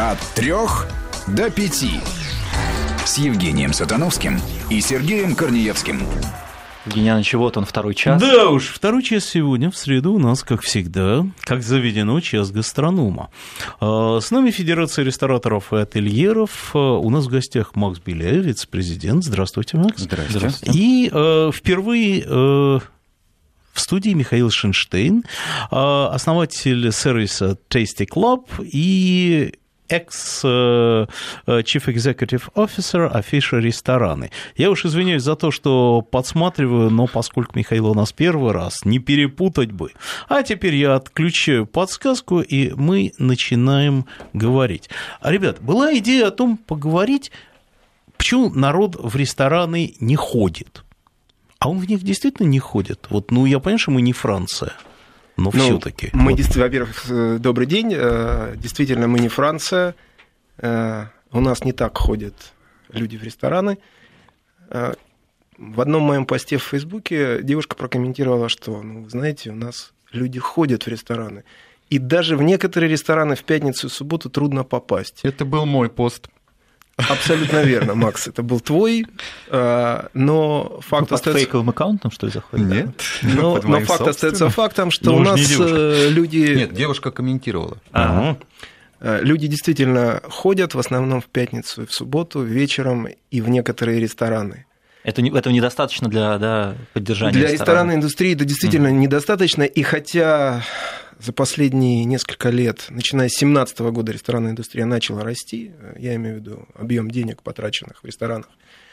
От 3 до 5. С Евгением Сатановским и Сергеем Корнеевским. Евгений Иванович, вот он, второй час. Да уж, второй час сегодня, в среду, у нас, как всегда, как заведено, час гастронома. С нами Федерация рестораторов и ательеров. У нас в гостях Макс Беляев, вице-президент. Здравствуйте, Макс. Здравствуйте. И впервые в студии Михаил Шинштейн, основатель сервиса Tasty Club и ex-Chief Executive Officer Афиша Рестораны. Я уж извиняюсь за то, что подсматриваю, но поскольку Михаил у нас первый раз, не перепутать бы. А теперь я отключаю подсказку, и мы начинаем говорить. Ребят, была идея о том поговорить, почему народ в рестораны не ходит. А он в них действительно не ходит. Вот, я понимаю, что мы не Франция. Но все-таки. Мы, во-первых, добрый день. Действительно, мы не Франция. У нас не так ходят люди в рестораны. В одном моем посте в Фейсбуке девушка прокомментировала, что, вы знаете, у нас люди ходят в рестораны. И даже в некоторые рестораны в пятницу и субботу трудно попасть. Это был мой пост. Абсолютно верно, Макс, это был твой, но факт остается... Под фейковым аккаунтом, что ли, заходит? Нет. Но факт остается фактом, что у нас люди... Нет, девушка комментировала. Люди действительно ходят в основном в пятницу и в субботу вечером и в некоторые рестораны. Этого недостаточно для поддержания Для ресторанной индустрии это действительно недостаточно, и хотя за последние несколько лет, начиная с 2017 года, ресторанная индустрия начала расти, я имею в виду объем денег, потраченных в ресторанах.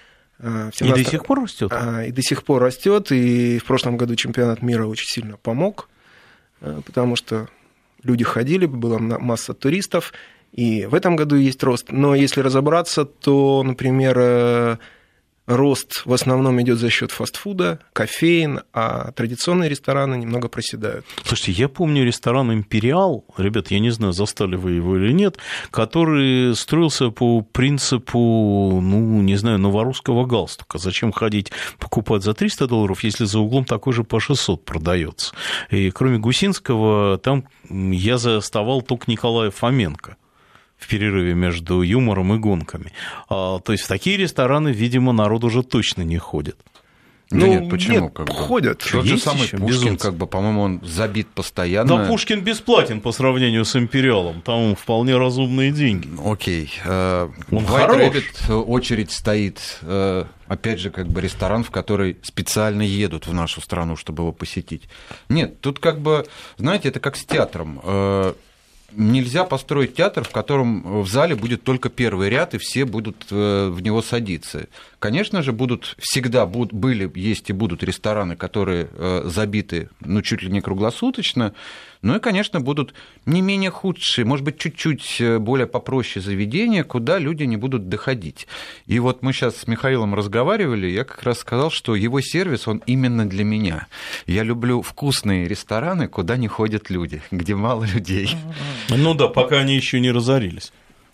И до сих пор растет? И до сих пор растет, и в прошлом году чемпионат мира очень сильно помог, потому что люди ходили, была масса туристов, и в этом году есть рост. Но если разобраться, то, например, рост в основном идет за счет фастфуда, кофеин, а традиционные рестораны немного проседают. Слушайте, я помню ресторан «Империал», ребят, я не знаю, застали вы его или нет, который строился по принципу, новорусского галстука. Зачем ходить покупать за $300, если за углом такой же по 600 продается? И кроме Гусинского, там я заставал только Николая Фоменко в перерыве между юмором и гонками. То есть в такие рестораны, видимо, народ уже точно не ходит. Нет, почему? Ходят. Тот же самый Пушкин, по-моему, он забит постоянно. Да, Пушкин бесплатен по сравнению с «Империалом», там вполне разумные деньги. Окей. Он White хорош. Rabbit очередь стоит, опять же, ресторан, в который специально едут в нашу страну, чтобы его посетить. Нет, тут знаете, это как с театром. Нельзя построить театр, в котором в зале будет только первый ряд, и все будут в него садиться. Конечно же, есть и будут рестораны, которые забиты, чуть ли не круглосуточно, и, конечно, будут не менее худшие, может быть, чуть-чуть более попроще заведения, куда люди не будут доходить. И вот мы сейчас с Михаилом разговаривали, я как раз сказал, что его сервис, он именно для меня. Я люблю вкусные рестораны, куда не ходят люди, где мало людей. Пока они еще не разорились.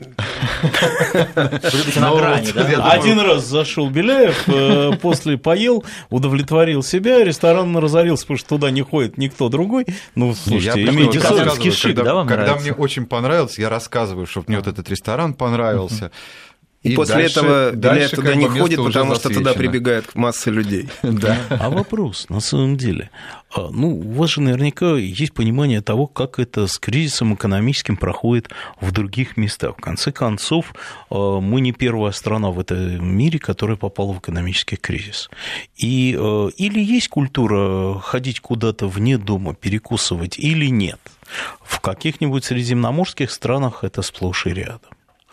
На грани, да? Один раз зашел Беляев, после поел, удовлетворил себя, ресторан разорился, потому что туда не ходит никто другой. Слушайте, имейте совесть. Когда мне очень понравилось, я рассказываю, что мне вот этот ресторан понравился. И после этого Беляев туда не ходит, потому что туда прибегает масса людей. Да. А вопрос, на самом деле, у вас же наверняка есть понимание того, как это с кризисом экономическим проходит в других местах. В конце концов, мы не первая страна в этом мире, которая попала в экономический кризис. Или есть культура ходить куда-то вне дома, перекусывать, или нет. В каких-нибудь средиземноморских странах это сплошь и рядом.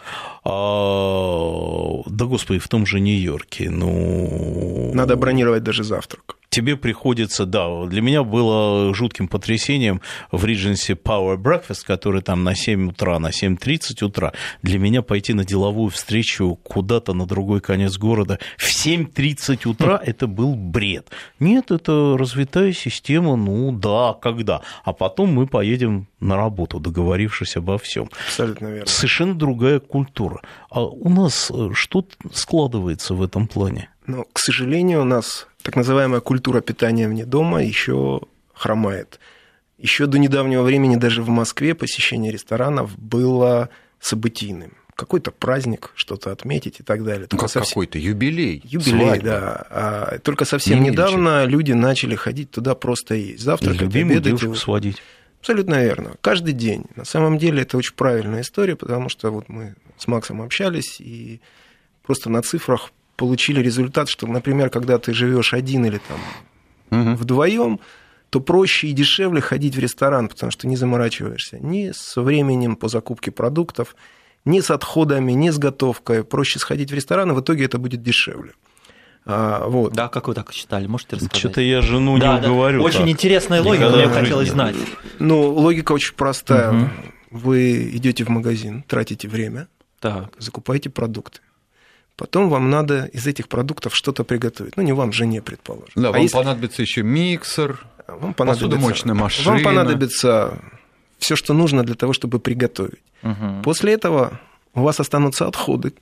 Да, господи, в том же Нью-Йорке, Надо бронировать даже завтрак. Тебе приходится, для меня было жутким потрясением в Regency Power Breakfast, который там на 7 утра, на 7:30 утра, для меня пойти на деловую встречу куда-то на другой конец города в 7:30 утра, это был бред. Нет, это развитая система, когда. А потом мы поедем на работу, договорившись обо всем. Абсолютно верно. Совершенно другая культура. А у нас что складывается в этом плане? К сожалению, у нас так называемая культура питания вне дома еще хромает. Еще до недавнего времени даже в Москве посещение ресторанов было событийным. Какой-то праздник, что-то отметить и так далее. Какой-то юбилей. Юбилей, свадьба. да. Только совсем недавно люди начали ходить туда просто есть. Завтракать, обедать. Девушку сводить. Абсолютно верно. Каждый день. На самом деле это очень правильная история, потому что вот мы с Максом общались и просто на цифрах получили результат, что, например, когда ты живешь один или там вдвоем, то проще и дешевле ходить в ресторан, потому что не заморачиваешься ни с временем по закупке продуктов, ни с отходами, ни с готовкой. Проще сходить в ресторан, и в итоге это будет дешевле. Вот. Да, как вы так считали? Можете рассказать? Что-то я жену не уговорю. Очень интересная логика, мне хотелось знать. Ну, логика очень простая. Вы идете в магазин, тратите время, закупаете продукты. Потом вам надо из этих продуктов что-то приготовить. Ну, не вам, жене, предположим. Да, вам понадобится еще миксер, посудомоечная машина. Вам понадобится все, что нужно для того, чтобы приготовить. После этого у вас останутся отходы.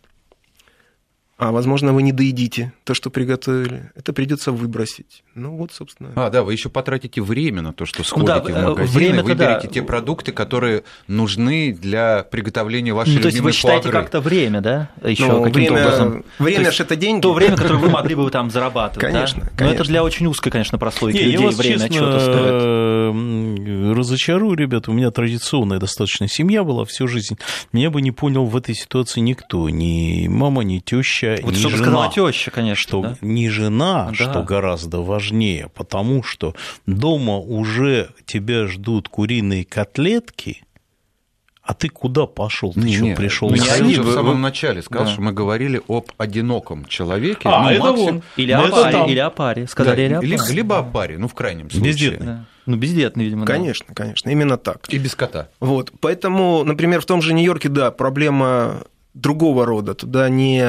А, возможно, вы не доедите то, что приготовили. Это придется выбросить. Ну, вот, собственно. Да, вы еще потратите время на то, что сходите в магазин и выберете те продукты, которые нужны для приготовления вашей любимой фуагры. То есть вы считаете как-то время, да? Еще каким-то образом. Время же это деньги. То время, которое вы могли бы там зарабатывать. Конечно, да? Но это для очень узкой, конечно, прослойки людей. Я вас, время честно, стоит. разочарую, ребята. У меня традиционная достаточно семья была всю жизнь. Меня бы не понял в этой ситуации никто. Ни мама, ни теща. Вот не что бы жена, сказала теща, конечно. что да? не жена, Да. что гораздо важнее, потому что дома уже тебя ждут куриные котлетки, а ты куда пошел? Ты что, пришел? Михаил же в самом начале сказал, что мы говорили об одиноком человеке. Это вон. Или о паре. Сказали или о паре. Либо о паре, в крайнем случае. Бездетный. Да. Ну, бездетный, видимо. Конечно, именно так. И без кота. Вот, поэтому, например, в том же Нью-Йорке, да, проблема другого рода. Туда не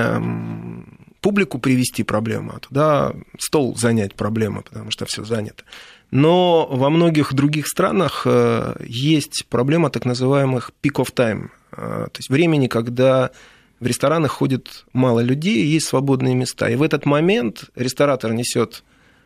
публику привести проблема, а туда стол занять проблема, потому что все занято. Но во многих других странах есть проблема так называемых peak of time, то есть времени, когда в ресторанах ходит мало людей, есть свободные места. И в этот момент ресторатор несет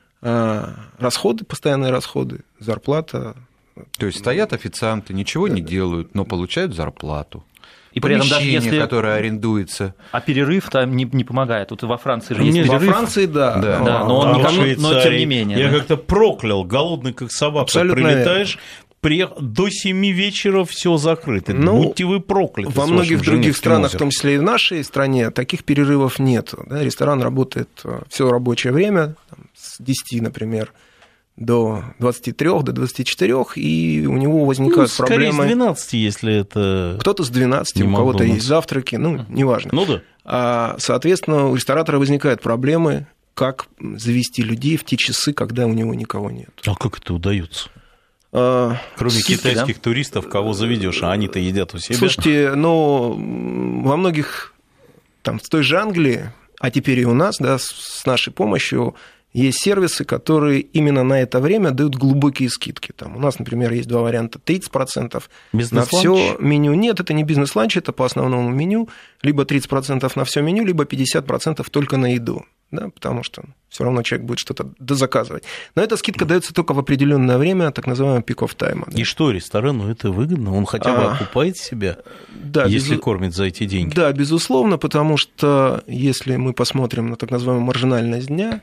расходы, постоянные расходы, зарплата. То есть стоят официанты, ничего не делают, но получают зарплату. И при этом даже если которое арендуется. А перерыв там не помогает. Вот во Франции же есть перерыв. Во Франции, да. Но он но тем не менее. Я как-то проклял, голодный как собака. Абсолютно прилетаешь, до 7 вечера все закрыто. Будьте вы прокляты. Во многих других странах, в том числе и в нашей стране, таких перерывов нет. Да, ресторан работает все рабочее время, с 10, например, до 23, до 24, и у него возникают проблемы. Скорее с 12, если это... Кто-то с 12, у кого-то есть завтраки, неважно. Да. Соответственно, у ресторатора возникают проблемы, как завести людей в те часы, когда у него никого нет. А как это удается? Кроме китайских туристов, кого заведешь, а они-то едят у себя. Слушайте, во многих, там, в той же Англии, а теперь и у нас, да, с нашей помощью, есть сервисы, которые именно на это время дают глубокие скидки. Там у нас, например, есть два варианта: 30% на все меню. Нет, это не бизнес-ланч, это по основному меню. Либо 30% на все меню, либо 50% только на еду. Да, потому что все равно человек будет что-то дозаказывать. Но эта скидка дается только в определенное время, так называемого peak of time. Да. И что, ресторану это выгодно? Он хотя бы окупает себя, да, если кормит за эти деньги? Да, безусловно, потому что если мы посмотрим на так называемую маржинальность дня,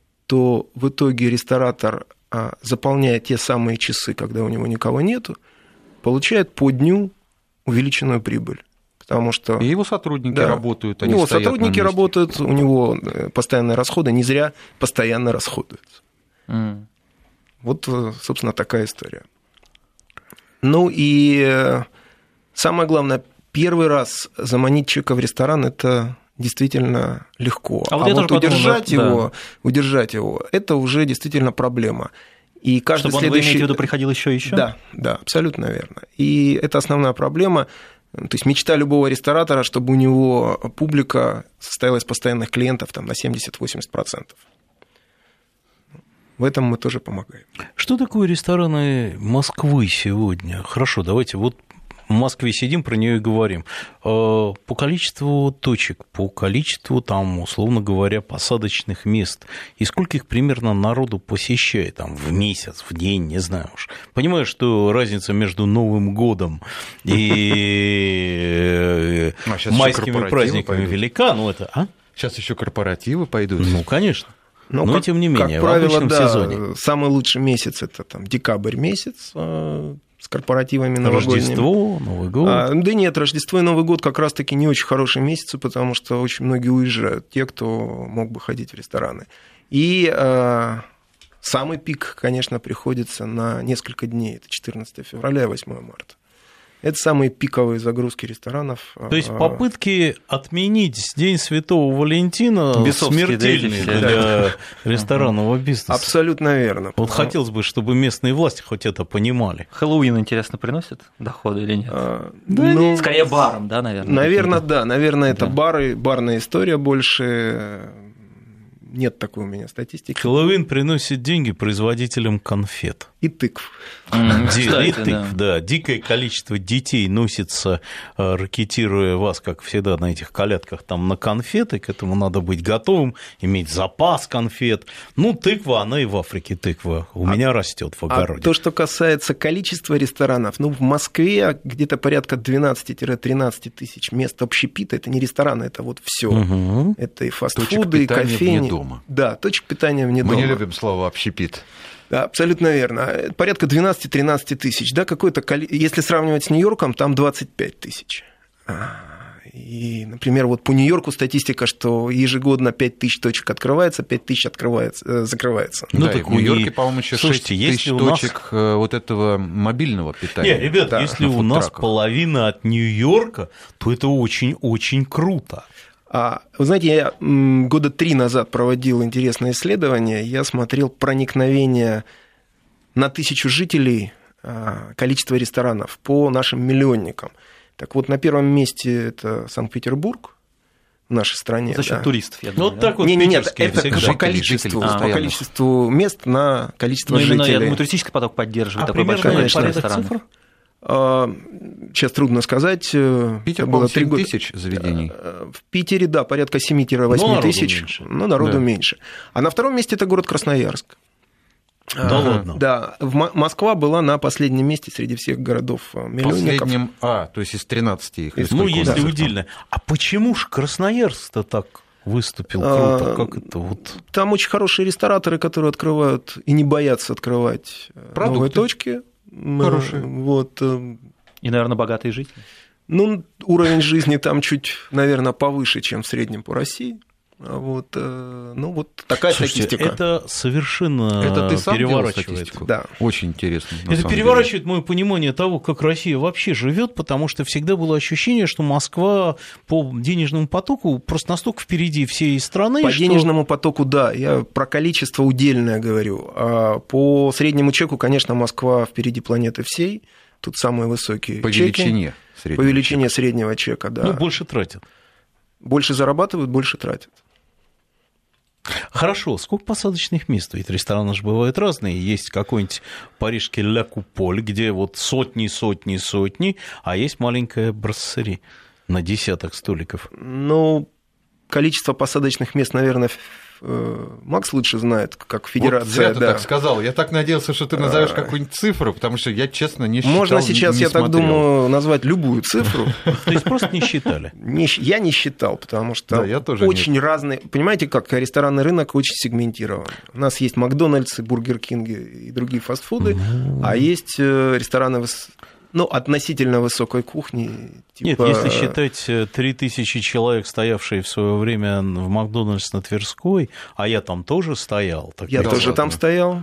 то в итоге ресторатор, заполняя те самые часы, когда у него никого нету, получает по дню увеличенную прибыль. Потому что, и его сотрудники работают, они у него стоят сотрудники работают, у него постоянные расходы, не зря постоянно расходуются. Вот, собственно, такая история. Ну и самое главное, первый раз заманить человека в ресторан – это действительно легко. А вот удержать его, это уже действительно проблема. И каждый чтобы следующий... он, вы имеете в виду, приходил еще? Да, абсолютно верно. И это основная проблема. То есть мечта любого ресторатора, чтобы у него публика состояла из постоянных клиентов там, на 70-80%. В этом мы тоже помогаем. Что такое рестораны Москвы сегодня? Хорошо, давайте вот в Москве сидим, про нее и говорим. По количеству точек, по количеству, там, условно говоря, посадочных мест, и сколько их примерно народу посещает там, в месяц, в день, не знаю уж. Понимаю, что разница между Новым годом и майскими праздниками велика, но это... Сейчас еще корпоративы пойдут. Ну, конечно. Но тем не менее, как правило, в обычном сезоне. Самый лучший месяц – это там декабрь месяц с корпоративами новогодними. Рождество, Новый год. Да нет, Рождество и Новый год как раз-таки не очень хорошие месяцы, потому что очень многие уезжают, те, кто мог бы ходить в рестораны. И самый пик, конечно, приходится на несколько дней. Это 14 февраля и 8 марта. Это самые пиковые загрузки ресторанов. То есть попытки отменить День Святого Валентина смертельные для ресторанного бизнеса. Абсолютно верно. Вот хотелось бы, чтобы местные власти хоть это понимали. Хэллоуин, интересно, приносит доходы или нет? Ну, скорее баром, да, наверное? Наверное, да. Наверное, это бары, барная история больше. Нет такой у меня статистики. Хэллоуин приносит деньги производителям конфет. И тыкв. И тыкв, да. Дикое количество детей носится, ракетируя вас, как всегда, на этих колядках там на конфеты. К этому надо быть готовым, иметь запас конфет. Ну, тыква, она и в Африке тыква. У меня растет в огороде. То, что касается количества ресторанов, ну, в Москве где-то порядка 12-13 тысяч мест общепита. Это не рестораны, это вот все. Угу. Это и фастфуды, и кофейни. Дома. Да, точек питания вне дома. Мы не любим слово «общепит». Да, абсолютно верно. Порядка 12-13 тысяч. Да, если сравнивать с Нью-Йорком, там 25 тысяч. И, например, вот по Нью-Йорку статистика, что ежегодно 5 тысяч точек открывается, 5 тысяч закрывается. Ну, да, так в Нью-Йорке, по-моему, еще 6 тысяч точек вот этого мобильного питания. Нет, ребят, да, если у нас половина от Нью-Йорка, то это очень-очень круто. Вы знаете, я года 3 назад проводил интересное исследование. Я смотрел проникновение на 1000 жителей количества ресторанов по нашим миллионникам. Так вот, на первом месте это Санкт-Петербург в нашей стране. За счет туристов, я думаю. Вот так вот нет, это по количеству мест на количество жителей. Я думаю, туристический поток поддерживает такое большое количество ресторанов. Сейчас трудно сказать. Питер было 7 тысяч заведений. В Питере, да, порядка 7-8 тысяч, но народу меньше. А на втором месте это город Красноярск. Да ладно? Да, Москва была на последнем месте среди всех городов-миллионников. Последнем, то есть из 13 их. Ну, если удельно. А почему же Красноярск-то так выступил круто? Как это вот? Там очень хорошие рестораторы, которые открывают и не боятся открывать новые точки. Хорошие. Вот. И, наверное, богатые жители. Ну, уровень жизни там чуть, наверное, повыше, чем в среднем по России. Вот, ну, вот такая статистика. Это совершенно переворачивает. Да. Очень интересно. Это переворачивает мое понимание того, как Россия вообще живет, потому что всегда было ощущение, что Москва по денежному потоку просто настолько впереди всей страны. По денежному потоку, да. Я про количество удельное говорю. А по среднему чеку, конечно, Москва впереди планеты всей. Тут самые высокие по чеки. Величине среднего чека, да. Ну, больше тратят. Больше зарабатывают, больше тратят. Хорошо, сколько посадочных мест? Ведь рестораны же бывают разные. Есть какой-нибудь парижский Ля Куполь, где вот сотни, а есть маленькая брассери на десяток столиков. Ну, количество посадочных мест, наверное, Макс лучше знает, как федерация. Вот зря ты так сказал. Я так надеялся, что ты назовешь какую-нибудь цифру, потому что я, честно, не считал. Можно сейчас, я так думаю, назвать любую цифру. То есть просто не считали? Я не считал, потому что очень разные... Понимаете, как ресторанный рынок очень сегментирован. У нас есть Макдональдсы, Бургер Кинги и другие фастфуды, а есть рестораны... относительно высокой кухни. Нет, если считать 3000 человек, стоявшие в свое время в Макдональдс на Тверской, а я там тоже стоял. Я тоже там стоял.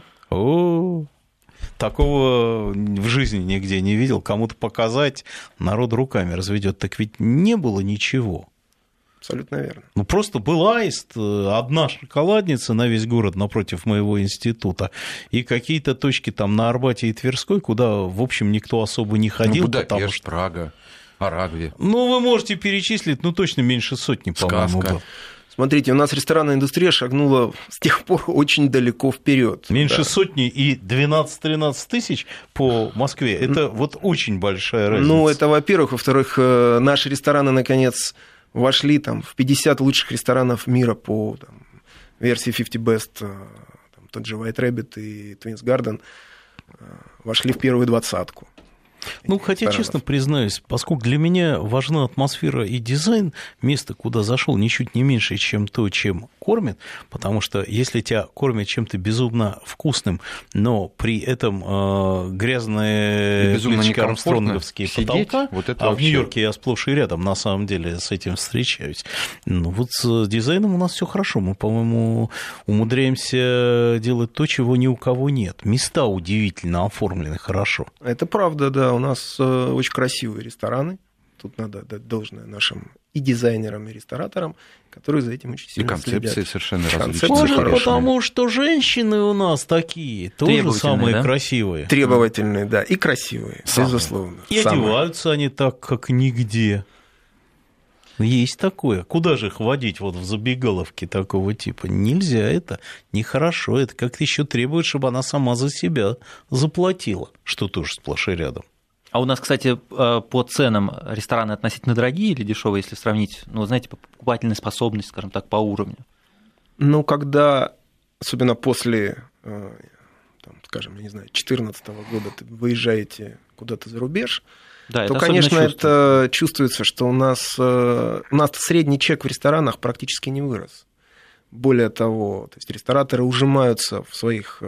Такого в жизни нигде не видел. Кому-то показать, народ руками разведет. Так ведь не было ничего. Абсолютно верно. Ну, просто был аист, одна шоколадница на весь город напротив моего института, и какие-то точки там на Арбате и Тверской, куда, в общем, никто особо не ходил. Будапешт, Прага, Арагви. Ну, вы можете перечислить, точно меньше сотни, по-моему, было. Смотрите, у нас ресторанная индустрия шагнула с тех пор очень далеко вперед. Меньше сотни и 12-13 тысяч по Москве. Это вот очень большая разница. Ну, это, во-первых. Во-вторых, наши рестораны, наконец, вошли там, в 50 лучших ресторанов мира по версии 50 Best, тот же White Rabbit и Twins Garden, вошли в первую 20-ку. Ну, хотя, честно признаюсь, поскольку для меня важна атмосфера и дизайн, место, куда зашел, ничуть не меньше, чем то, чем кормят, потому что если тебя кормят чем-то безумно вкусным, но при этом грязные плиточки армстронговские потолка, вот это в Нью-Йорке я сплошь и рядом, на самом деле, с этим встречаюсь. Ну, вот с дизайном у нас все хорошо. Мы, по-моему, умудряемся делать то, чего ни у кого нет. Места удивительно оформлены хорошо. Это правда, да. У нас очень красивые рестораны. Тут надо дать должное нашим и дизайнерам, и рестораторам, которые за этим очень сильно следят. И концепции совершенно различные. Может, потому что женщины у нас такие, тоже самые красивые. Требовательные, да, и красивые, безусловно. И одеваются они так, как нигде. Есть такое. Куда же их водить вот в забегаловке такого типа? Нельзя, это нехорошо. Это как-то еще требует, чтобы она сама за себя заплатила, что тоже сплошь и рядом. А у нас, кстати, по ценам рестораны относительно дорогие или дешевые, если сравнить, ну, знаете, по покупательной способности, скажем так, по уровню? Ну, когда, особенно после, там, скажем, я не знаю, 2014 года ты выезжаете куда-то за рубеж, да, то, конечно, это чувствуется, что у нас средний чек в ресторанах практически не вырос. Более того, то есть рестораторы ужимаются в своих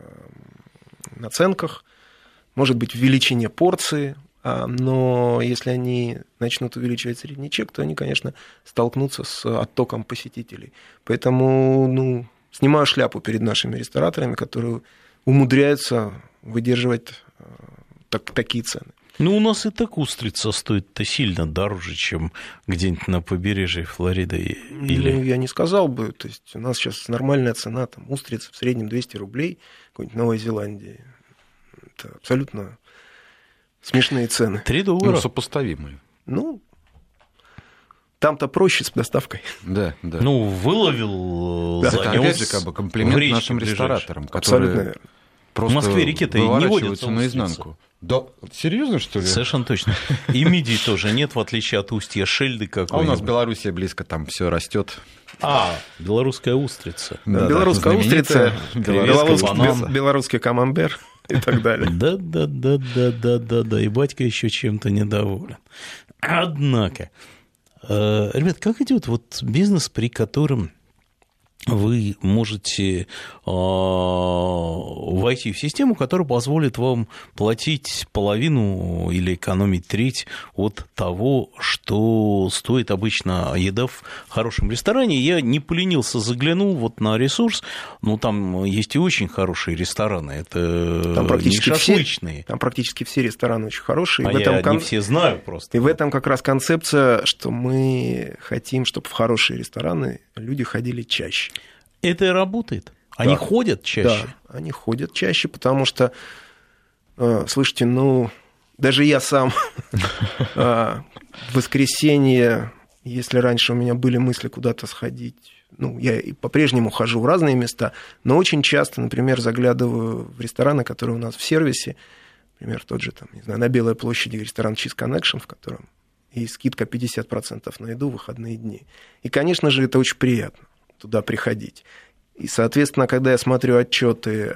наценках, может быть, в величине порции, но если они начнут увеличивать средний чек, то они, конечно, столкнутся с оттоком посетителей. Поэтому, ну, снимаю шляпу перед нашими рестораторами, которые умудряются выдерживать такие цены. Ну, у нас и так устрица стоит-то сильно дороже, чем где-нибудь на побережье Флориды. Или... Ну, я не сказал бы. То есть у нас сейчас нормальная цена, там, устрицы в среднем 200 рублей, какой-нибудь Новой Зеландии. Это абсолютно смешные цены. $3. Ну, сопоставимые. Ну, там-то проще с доставкой. Да, да. Ну, выловил, занёс. Опять же, как бы комплимент нашим рестораторам, которые просто в Москве реки-то и не водятся наизнанку. Да, серьезно, что ли? Совершенно точно. И мидий тоже нет, в отличие от устья Шельды какой-нибудь. А у нас Белоруссия близко, там все растет. Белорусская устрица. Да, белорусская устрица, белорусский камамбер и так далее. Да, и батька еще чем-то недоволен. Однако, ребят, как идет вот бизнес, при котором вы можете войти в систему, которая позволит вам платить половину или экономить треть от того, что стоит обычно еда в хорошем ресторане. Я не поленился, заглянул вот на ресурс, но там есть и очень хорошие рестораны, это там практически не шашлычные. Там практически все рестораны очень хорошие. А я не все знаю просто. И в этом как раз концепция, что мы хотим, чтобы в хорошие рестораны люди ходили чаще. Это и работает? Они ходят чаще? Да, они ходят чаще, потому что, слушайте, ну, даже я сам в воскресенье, если раньше у меня были мысли куда-то сходить, ну, я и по-прежнему хожу в разные места, но очень часто, например, заглядываю в рестораны, которые у нас в сервисе, например, тот же, там, не знаю, на Белой площади ресторан Cheese Connection, в котором и скидка 50% на еду в выходные дни. И, конечно же, это очень приятно туда приходить. И, соответственно, когда я смотрю отчеты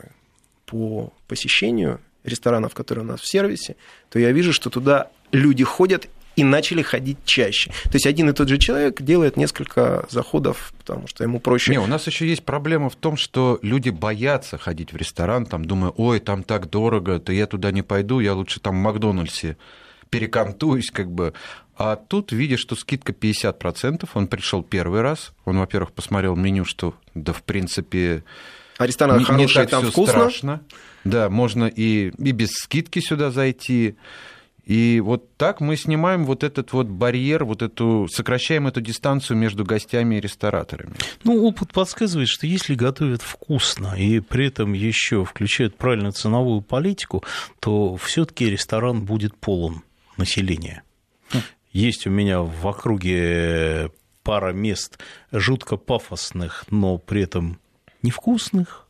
по посещению ресторанов, которые у нас в сервисе, то я вижу, что туда люди ходят и начали ходить чаще. То есть один и тот же человек делает несколько заходов, потому что ему проще. Не, у нас еще есть проблема в том, что люди боятся ходить в ресторан, там, думая, ой, там так дорого, то я туда не пойду, я лучше там в Макдональдсе перекантуюсь, как бы. А тут видишь, что скидка 50%, он пришел первый раз, он, во-первых, посмотрел меню, что, да, в принципе, ресторан хороший, там вкусно. Страшно. Да, можно и без скидки сюда зайти. И вот так мы снимаем вот этот вот барьер, сокращаем эту дистанцию между гостями и рестораторами. Ну, опыт подсказывает, что если готовят вкусно и при этом еще включают правильную ценовую политику, то все-таки ресторан будет полон населения. Есть у меня в округе пара мест жутко пафосных, но при этом невкусных.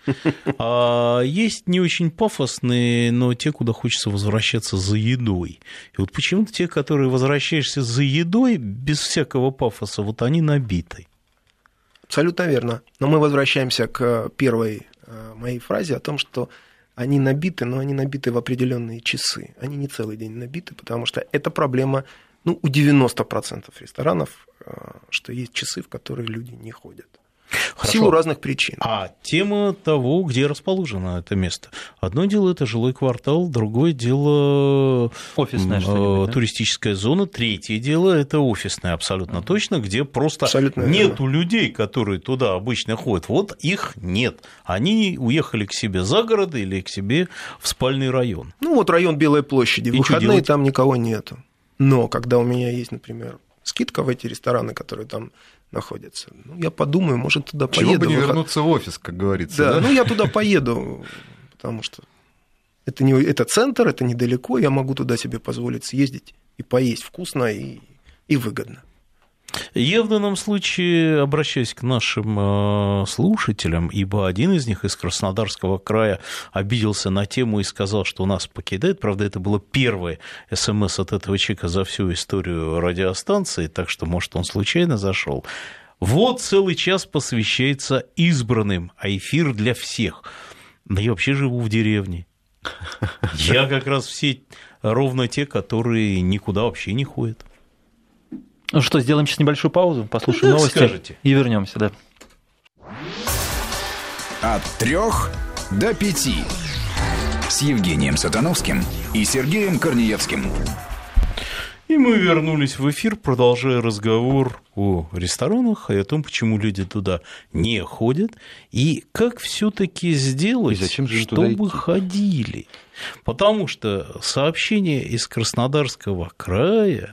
А есть не очень пафосные, но те, куда хочется возвращаться за едой. И вот почему-то те, которые возвращаешься за едой, без всякого пафоса, вот они набиты. Абсолютно верно. Но мы возвращаемся к первой моей фразе о том, что они набиты, но они набиты в определенные часы. Они не целый день набиты, потому что это проблема у 90% ресторанов, что есть часы, в которые люди не ходят. В силу разных причин. А тема того, где расположено это место. Одно дело – это жилой квартал, другое дело – офисная что-нибудь, туристическая зона, третье дело – это офисная, абсолютно точно, где просто абсолютно нету людей, которые туда обычно ходят. Вот их нет. Они уехали к себе за город или к себе в спальный район. Вот район Белой площади. В выходные там никого нету. Но когда у меня есть, например, скидка в эти рестораны, которые там находятся, я подумаю, может, туда поеду. Чего бы не вернуться в офис, как говорится. Да, я туда поеду, потому что это центр, это недалеко, я могу туда себе позволить съездить и поесть вкусно и выгодно. Я в данном случае обращаюсь к нашим слушателям, ибо один из них из Краснодарского края обиделся на тему и сказал, что нас покидает. Правда, это было первое СМС от этого человека за всю историю радиостанции, так что, может, он случайно зашел. Вот целый час посвящается избранным, а эфир для всех. Но я вообще живу в деревне. Я как раз все ровно те, которые никуда вообще не ходят. Ну что, сделаем сейчас небольшую паузу, послушаем новости скажете. И вернемся, да. От 3 до 5 с Евгением Сатановским и Сергеем Корнеевским. И мы вернулись в эфир, продолжая разговор о ресторанах и о том, почему люди туда не ходят, и как все-таки сделать, чтобы ходили. Потому что сообщение из Краснодарского края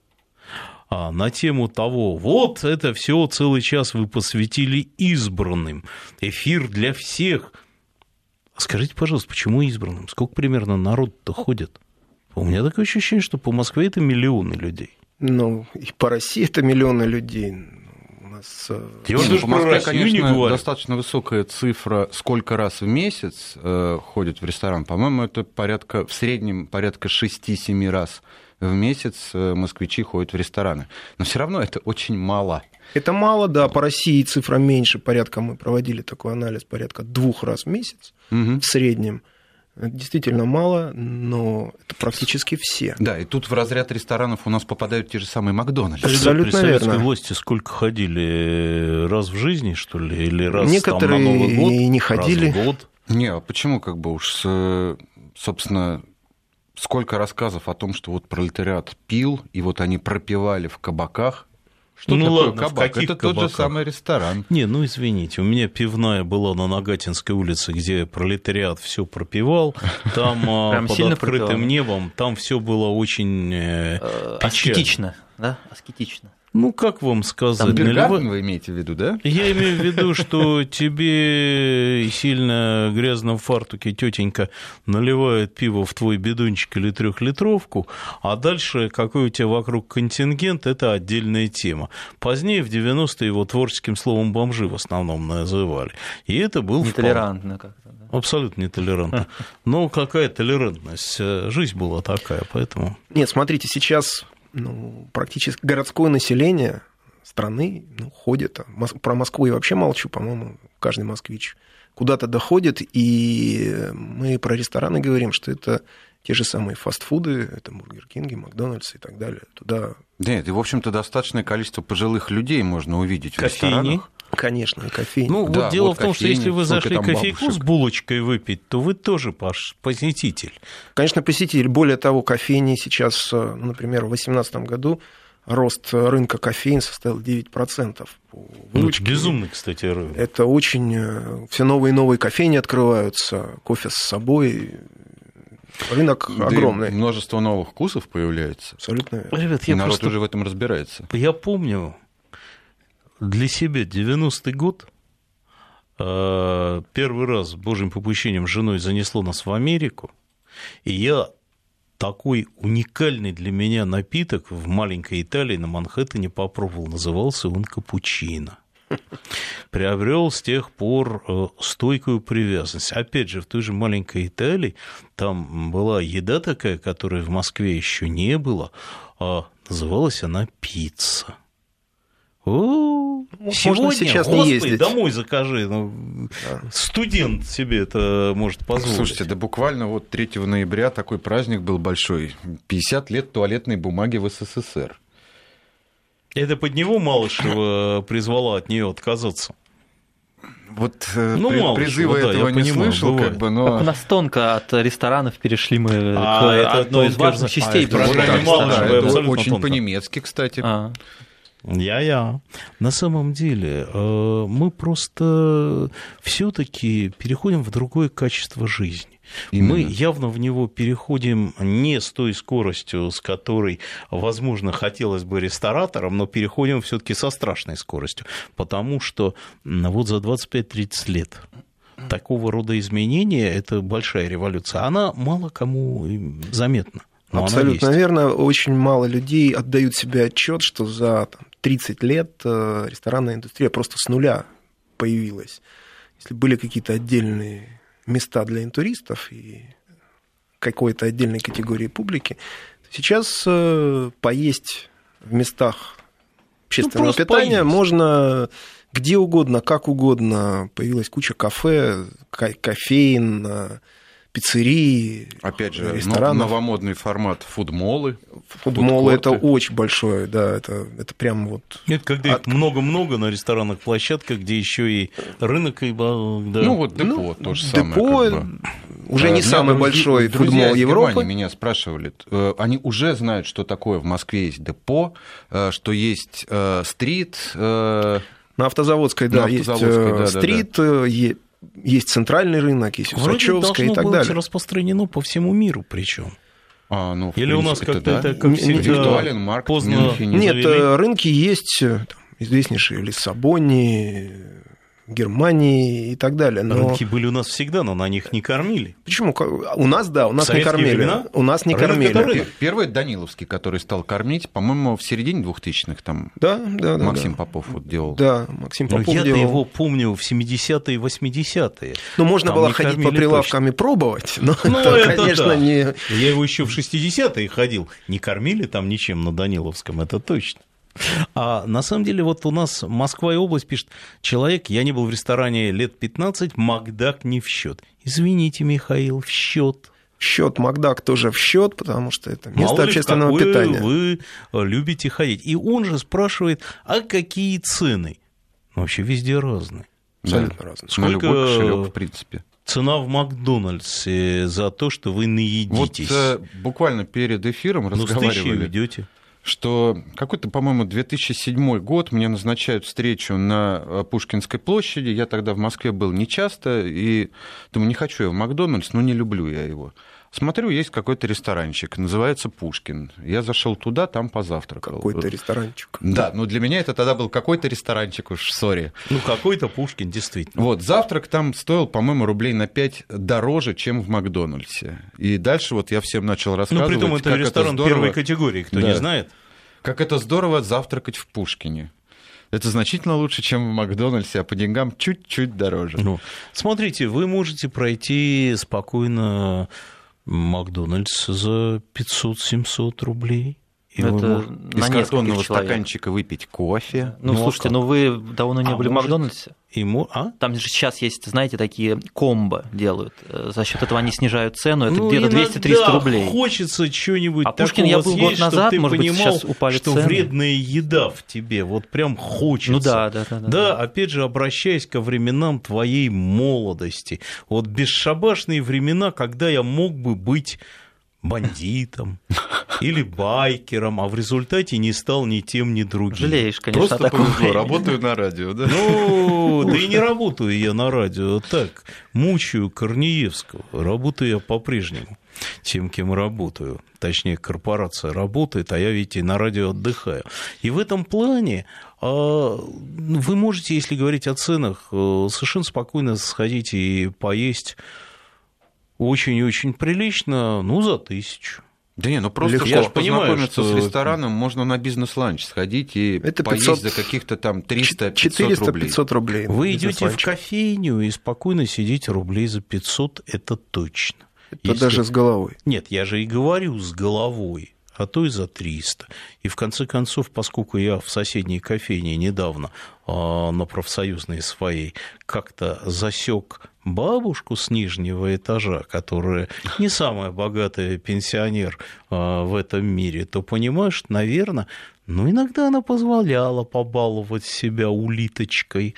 на тему того, вот это все целый час вы посвятили избранным, эфир для всех. Скажите, пожалуйста, почему избранным? Сколько примерно народ-то ходит? У меня такое ощущение, что по Москве это миллионы людей. И по России это миллионы людей. У нас... по Москве, конечно, достаточно высокая цифра, сколько раз в месяц ходят в ресторан. По-моему, это в среднем порядка 6-7 раз в месяц москвичи ходят в рестораны. Но все равно это очень мало. Это мало, да. По России цифра меньше. Мы проводили такой анализ, порядка 2 раз в месяц в среднем. Это действительно мало, но это практически все. Да, и тут в разряд ресторанов у нас попадают те же самые Макдональдсы. Абсолютно при верно. советской власти сколько ходили? Раз в жизни, что ли? Или раз некоторые там на Новый год? И не ходили. Раз в год? Не, а почему собственно, сколько рассказов о том, что вот пролетариат пил, и вот они пропивали в кабаках. Что такое ладно, кабак? Это тот же самый ресторан. Не, извините, у меня пивная была на Нагатинской улице, где пролетариат все пропивал. Там под открытым небом, там все было очень печально. Аскетично, да? Аскетично. Как вам сказать? Там Биргарден вы имеете в виду, да? Я имею в виду, что тебе сильно грязном фартуке тетенька наливает пиво в твой бидончик или 3-литровку, а дальше какой у тебя вокруг контингент – это отдельная тема. Позднее, в 90-е, его творческим словом бомжи в основном называли. И это был нетолерантно как-то, да? Абсолютно нетолерантно. Но какая толерантность? Жизнь была такая, поэтому... Нет, смотрите, сейчас... практически городское население страны ходит. Про Москву я вообще молчу, по-моему, каждый москвич куда-то доходит, и мы про рестораны говорим, что это те же самые фастфуды, это Бургер Кинги, Макдональдс и так далее. Туда... Нет, и, в общем-то, достаточное количество пожилых людей можно увидеть в ресторанах. Конечно, и кофейни. Да, дело в том, что если вы зашли кофейку с булочкой выпить, то вы тоже посетитель. Конечно, посетитель. Более того, кофейни сейчас, например, в 2018 году рост рынка кофеин составил 9% по выручке. Безумный, кстати, рынок. Это очень... Все новые и новые кофейни открываются, кофе с собой. Рынок огромный. Множество новых вкусов появляется. Абсолютно верно. Ребят, и народ уже в этом разбирается. Я помню... Для себя 90-й год, первый раз Божьим попущением с женой занесло нас в Америку, и я такой уникальный для меня напиток в маленькой Италии на Манхэттене попробовал, назывался он капучино. Приобрел с тех пор стойкую привязанность. Опять же, в той же маленькой Италии там была еда такая, которой в Москве еще не было, а называлась она пицца. Сегодня, сейчас Господи, не ездить. домой закажи. Студент себе это может позволить. Слушайте, да буквально вот 3 ноября такой праздник был большой. 50 лет туалетной бумаги в СССР. Это под него Малышева призвала от нее отказаться. Вот Малышева, призыва да, этого я не понимаю, слышал, бывает. как бы, но... Как у нас тонко от ресторанов перешли мы это к одной из тонко, важных частей это программы. программе Малышевой это абсолютно очень тонко. по-немецки, кстати. Я. На самом деле мы просто все-таки переходим в другое качество жизни. Именно. Мы явно в него переходим не с той скоростью, с которой, возможно, хотелось бы рестораторам, но переходим все-таки со страшной скоростью, потому что вот за 25-30 лет такого рода изменения, это большая революция, она мало кому заметна. Абсолютно верно. Очень мало людей отдают себе отчет, что за 30 лет ресторанная индустрия просто с нуля появилась. Если были какие-то отдельные места для интуристов и какой-то отдельной категории публики, то сейчас поесть в местах общественного питания поесть можно где угодно, как угодно. Появилась куча кафе, кофеин, пиццерии, опять же, ресторанов. новомодный формат фудмолы. Фудмолы это очень большое, да, это прям вот... Это когда их много-много на ресторанных площадках, где еще и рынок, и... Да. Ну, вот депо, то же самое. Депо, как бы. уже не самый большой фудмол Европы. Германии меня спрашивали, они уже знают, что такое в Москве есть депо, что есть стрит. На Автозаводской, да, есть стрит, есть центральный рынок, есть Усачевская и так далее. Должно быть распространено по всему миру причем. Или у нас как-то это, как виртуален маркет поздно Нет, рынки есть, известнейшие в Лиссабоне, Германии и так далее. Но... Рынки были у нас всегда, но на них не кормили. Почему? У нас, да, у нас не кормили. Времена? У нас не Рынок кормили. Первый Даниловский, который стал кормить, по-моему, в середине 2000-х там да, Максим Попов вот делал. Да, Максим Попов я-то делал. его помню в 70-е и 80-е. Ну, можно там было ходить по прилавкам и пробовать, но это, конечно, да. не... Я его еще в 60-е ходил. Не кормили там ничем на Даниловском, это точно. А на самом деле вот у нас Москва и область пишет: человек, я не был в ресторане лет 15, Макдак не в счет. Извините, Михаил, в счет. В счет Макдак тоже в счет, потому что это место Мало ли, общественного питания. Вы любите ходить. И он же спрашивает, а какие цены? Ну, вообще везде разные. Абсолютно разные. На любой кошелек, в принципе. Цена в Макдональдсе за то, что вы наедитесь. Вот буквально перед эфиром разговаривали. Идете. Что какой-то, по-моему, 2007 год мне назначают встречу на Пушкинской площади. Я тогда в Москве был нечасто, и думаю, не хочу я в Макдональдс, но не люблю я его. Смотрю, есть какой-то ресторанчик, называется «Пушкин». Я зашел туда, там позавтракал. Какой-то ресторанчик. Да, но для меня это тогда был какой-то ресторанчик уж, сори. Ну, какой-то Пушкин, действительно. Вот, завтрак там стоил, по-моему, рублей на 5 дороже, чем в Макдональдсе. И дальше вот я всем начал рассказывать, ну, притом это как ресторан здорово... первой категории, кто не знает. Как это здорово завтракать в Пушкине. Это значительно лучше, чем в Макдональдсе, а по деньгам чуть-чуть дороже. Ну, смотрите, вы можете пройти спокойно Макдональдс за 500-700 рублей. Это из картонного стаканчика выпить кофе. Ну, слушайте, вы давно не были в Макдональдсе? Там же сейчас есть, знаете, такие комбо делают. За счет этого они снижают цену, это где-то 200-300 рублей. Хочется что-нибудь такого Пушкин я был год назад, ты может быть, понимал, сейчас упали что цены. вредная еда в тебе, вот прям хочется. Ну да. Да, опять же, обращаясь ко временам твоей молодости. Вот бесшабашные времена, когда я мог бы быть бандитом или байкером, а в результате не стал ни тем, ни другим. Жалеешь, конечно, просто повезло, работаю на радио, да? Ну, да и не работаю я на радио, так, мучаю Корнеевского, работаю я по-прежнему тем, кем работаю, точнее, корпорация работает, а я, видите, на радио отдыхаю. И в этом плане вы можете, если говорить о ценах, совершенно спокойно сходить и поесть очень-очень прилично, за 1000. Да не, просто легко. я же понимаю, что с рестораном можно на бизнес-ланч сходить и это поесть 500, за каких-то там 300-500 рублей. 400-500 рублей. Вы идете в кофейню и спокойно сидите рублей за 500, это точно. Это даже с головой. Нет, я же и говорю с головой, а то и за 300. И в конце концов, поскольку я в соседней кофейне недавно на профсоюзной своей как-то засек бабушку с нижнего этажа, которая не самая богатая пенсионер в этом мире, то понимаешь, наверное, иногда она позволяла побаловать себя улиточкой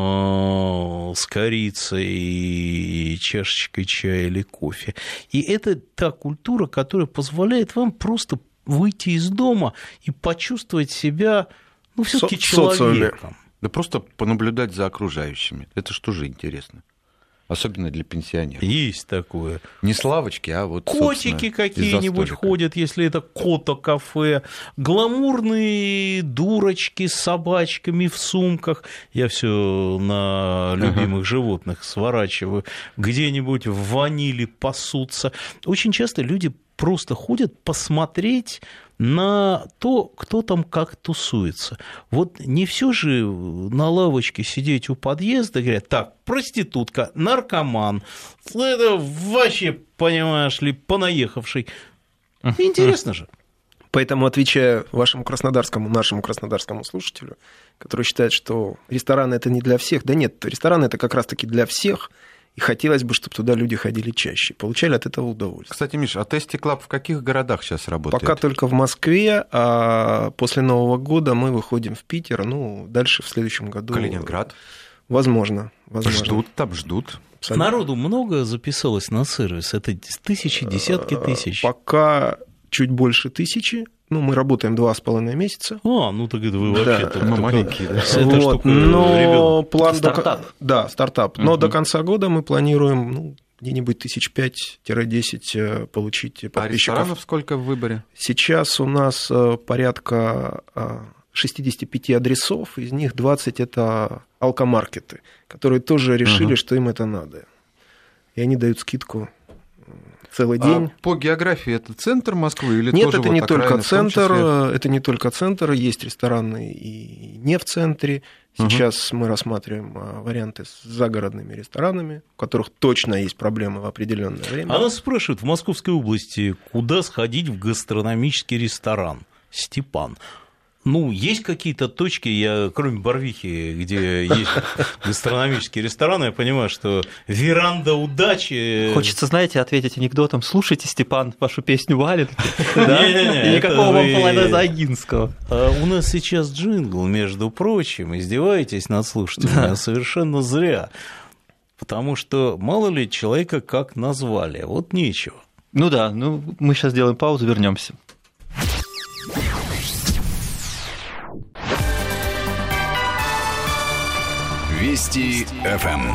с корицей и чашечкой чая или кофе. И это та культура, которая позволяет вам просто выйти из дома и почувствовать себя, все-таки человеком. Да просто понаблюдать за окружающими. Это ж тоже интересно. Особенно для пенсионеров. Есть такое. Не с лавочки, а вот, котики какие-нибудь ходят, если это кото-кафе. Гламурные дурочки с собачками в сумках. Я все на любимых животных сворачиваю. Где-нибудь в ваниле пасутся. Очень часто люди просто ходят посмотреть на то, кто там как тусуется. Вот не все же на лавочке сидеть у подъезда, говорят, так, проститутка, наркоман, это вообще, понимаешь ли, понаехавший. Интересно же. Поэтому, отвечая нашему краснодарскому слушателю, который считает, что рестораны это не для всех, да нет, рестораны это как раз-таки для всех, и хотелось бы, чтобы туда люди ходили чаще, получали от этого удовольствие. Кстати, Миш, а Tasty Club в каких городах сейчас работает? Пока только в Москве, а после Нового года мы выходим в Питер, дальше в следующем году... Калининград? Возможно. Ждут. Абсолютно. Народу много записалось на сервис? Это тысячи, десятки тысяч? Пока чуть больше 1000. Мы работаем 2,5 месяца. Так это вы вообще-то... маленькие, да? Но план... Стартап. Да, стартап. Но до конца года мы планируем, где-нибудь 1005-10 получить подписчиков. А ресторанов сколько в выборе? Сейчас у нас порядка 65 адресов, из них 20 это алкомаркеты, которые тоже решили, что им это надо. И они дают скидку целый день. А по географии это центр Москвы или Нет, тоже это не только центр, числе... это не только центр, есть рестораны и не в центре. Сейчас мы рассматриваем варианты с загородными ресторанами, у которых точно есть проблемы в определенное время. А нас спрашивают в Московской области, куда сходить в гастрономический ресторан? Степан. Есть какие-то точки, кроме Барвихи, где есть гастрономические рестораны, я понимаю, что веранда удачи... Хочется, знаете, ответить анекдотом. Слушайте, Степан, вашу песню валит. Никакого вам полонеза Агинского. У нас сейчас джингл, между прочим, издеваетесь над слушателями, совершенно зря. Потому что мало ли человека как назвали, вот нечего. Мы сейчас сделаем паузу, вернемся. Вести ФМ.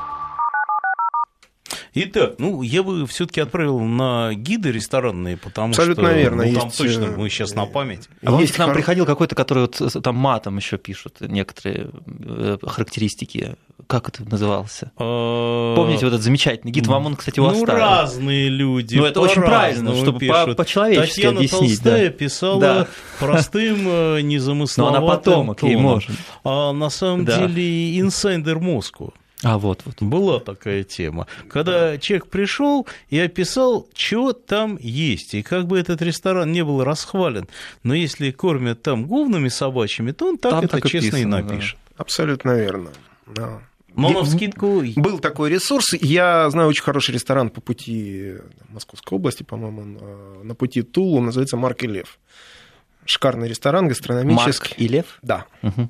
Итак, я бы все-таки отправил на гиды ресторанные, потому абсолютно что верно, там точно мы сейчас на память. А к нам приходил какой-то, который там матом еще пишут некоторые характеристики. Как это назывался? Помните вот этот замечательный гид? Вам он, кстати, оставил. Разные люди. Это очень правильно, чтобы по-человечески Татьяна объяснить. Толстая писала простым, незамысловатым Но она потомок, ей можно. А на самом деле инсайдер мозгу. Вот. Была такая тема. Когда человек пришел и описал, что там есть. И как бы этот ресторан не был расхвален, но если кормят там говнами собачьими, то он так честно и напишет. Да. Абсолютно верно. Да. Но навскидку... Был такой ресурс. Я знаю очень хороший ресторан по пути Московской области, по-моему, на пути Тулу, называется «Марк и Лев». Шикарный ресторан, гастрономический. Марк и Лев? Да.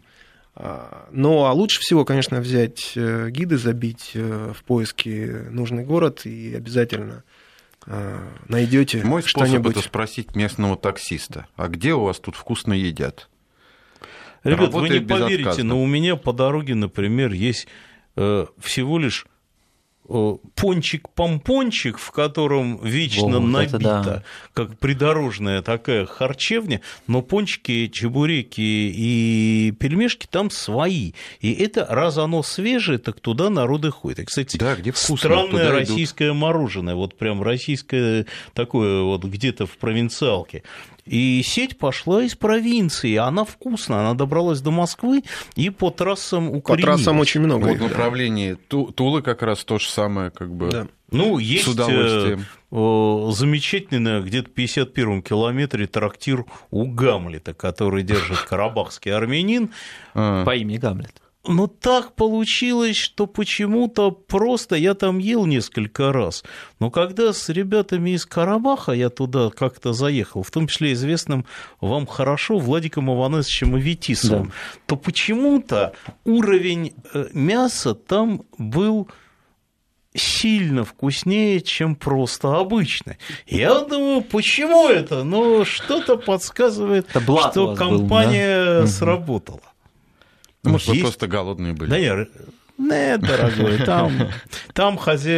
А лучше всего, конечно, взять гиды, забить в поиске нужный город и обязательно найдете что-нибудь. Мой способ это спросить местного таксиста, а где у вас тут вкусно едят? Ребят, вы не поверите, но у меня по дороге, например, есть всего лишь пончик-помпончик, в котором вечно набито, как придорожная такая харчевня, но пончики, чебуреки и пельмешки там свои. И это, раз оно свежее, так туда народы ходят. И, кстати, где вкусно, странное российское мороженое, вот прям российское такое вот где-то в провинциалке. И сеть пошла из провинции, она вкусная, она добралась до Москвы и по трассам укоренилась. По трассам очень много. Вот в направлении Тулы как раз то же самое, как бы. Ну, есть замечательный где-то в 51-м километре трактир у Гамлета, который держит карабахский армянин. По имени Гамлет. Но так получилось, что почему-то просто я там ел несколько раз. Но когда с ребятами из Карабаха я туда как-то заехал, в том числе известным вам хорошо Владиком Иванесовичем Аветисовым, да, то почему-то уровень мяса там был сильно вкуснее, чем просто обычно. Я думаю, почему это? Но что-то подсказывает, что компания сработала. Ну, может, вы просто голодные были. Да нет, дорогой, там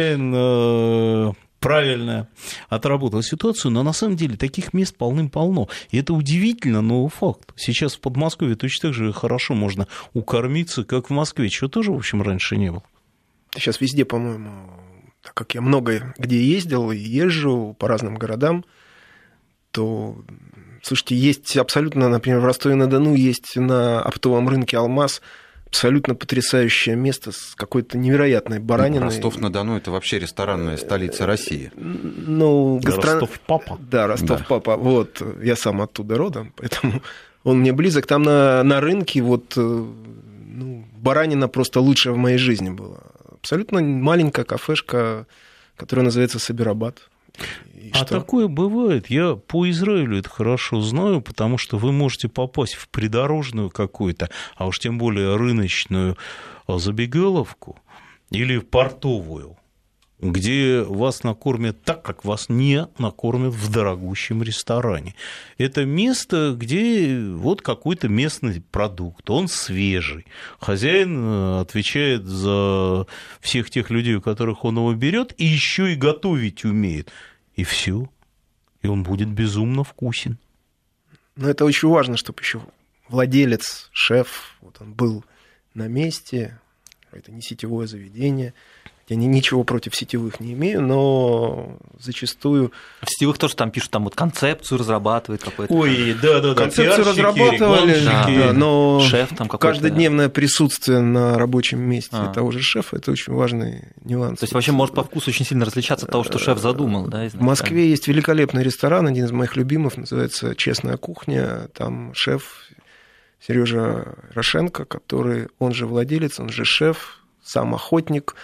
хозяин правильно отработал ситуацию, но на самом деле таких мест полным-полно. И это удивительно, но факт. Сейчас в Подмосковье точно так же хорошо можно укормиться, как в Москве, чего тоже, в общем, раньше не было. Сейчас везде, по-моему, так как я много где ездил и езжу по разным городам, то... Слушайте, есть абсолютно, например, в Ростове-на-Дону есть на оптовом рынке «Алмаз» абсолютно потрясающее место с какой-то невероятной бараниной. Ростов-на-Дону – это вообще ресторанная столица России. Ну, Ростов-папа. Да, Ростов-папа. Да. Вот, я сам оттуда родом, поэтому он мне близок. Там на рынке вот, баранина просто лучшая в моей жизни была. Абсолютно маленькая кафешка, которая называется «Сабирабад». Такое бывает. Я по Израилю это хорошо знаю, потому что вы можете попасть в придорожную какую-то, а уж тем более рыночную забегаловку или в портовую, где вас накормят так, как вас не накормят в дорогущем ресторане. Это место, где вот какой-то местный продукт, он свежий. Хозяин отвечает за всех тех людей, у которых он его берет, и еще и готовить умеет. И все. И он будет безумно вкусен. Но это очень важно, чтобы еще владелец, шеф, вот он был на месте. Это не сетевое заведение. Я ничего против сетевых не имею, но зачастую... В сетевых тоже там пишут, там вот концепцию разрабатывает какой-то. Ой, да. Концепцию разрабатывали, но шеф там каждодневное присутствие на рабочем месте того же шефа – это очень важный нюанс. То есть вообще может по вкусу очень сильно различаться от того, что шеф задумал, да? В Москве есть великолепный ресторан, один из моих любимых, называется «Честная кухня». Там шеф Сережа Рошенко, который, он же владелец, он же шеф, сам охотник,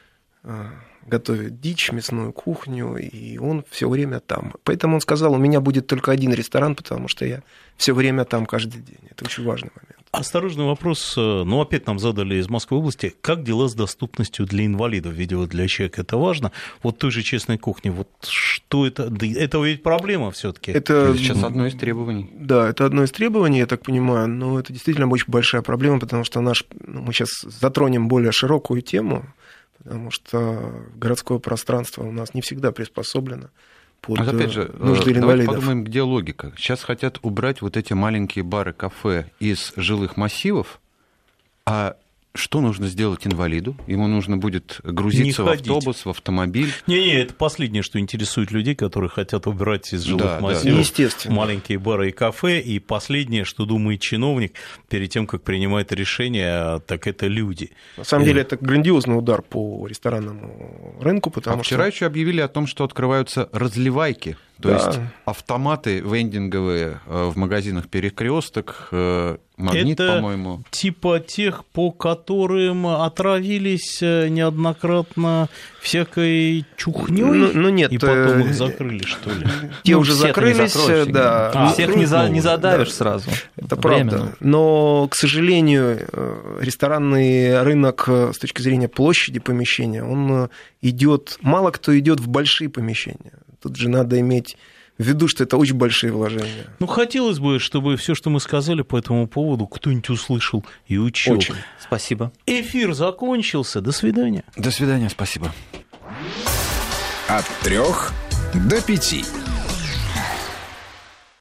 готовит дичь, мясную кухню, и он все время там. Поэтому он сказал, у меня будет только один ресторан, потому что я все время там каждый день. Это очень важный момент. Осторожный вопрос, опять нам задали из Москвы области, как дела с доступностью для инвалидов? Видимо, для человека это важно. Вот той же «Честной кухни», вот что это? Это ведь проблема все-таки. Это сейчас одно из требований. Да, это одно из требований, я так понимаю, но это действительно очень большая проблема, потому что мы сейчас затронем более широкую тему, потому что городское пространство у нас не всегда приспособлено под опять же, нужды инвалидов. Давайте подумаем, где логика. Сейчас хотят убрать вот эти маленькие бары, кафе из жилых массивов, а что нужно сделать инвалиду? Ему нужно будет грузиться в автобус, в автомобиль. Не, это последнее, что интересует людей, которые хотят убирать из жилых массивов маленькие бары и кафе. И последнее, что думает чиновник перед тем, как принимает решение, так это люди. На самом деле это грандиозный удар по ресторанному рынку, потому вчера еще объявили о том, что открываются разливайки. То есть автоматы вендинговые в магазинах «Перекресток», «Магнит», это по-моему. Типа тех, по которым отравились неоднократно всякой чухнёй, нет, и потом их закрыли, что ли? Те уже закрылись, да. Всех не задавишь сразу. Это правда. Но, к сожалению, ресторанный рынок с точки зрения площади помещения, он идет, мало кто идет в большие помещения. Тут же надо иметь в виду, что это очень большие вложения. Хотелось бы, чтобы все, что мы сказали по этому поводу, кто-нибудь услышал и учил. Очень. Спасибо. Эфир закончился. До свидания. До свидания, спасибо. От 3 до 5.